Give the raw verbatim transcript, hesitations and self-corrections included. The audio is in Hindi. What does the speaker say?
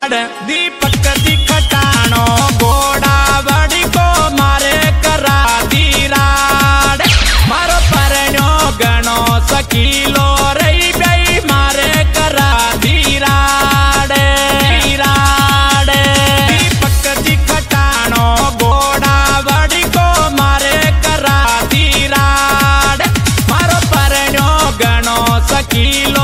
दीपक दिखटाणो घोड़ा बड़ी को मारे करा दीराड़ मारो परण्यो गणो सकीलो रही गई मारे करा दीराड़ दीराड़ दीपक दिखटाणो घोड़ा बड़ी को मारे करा दीराड़ मारो परण्यो गणो सकीलो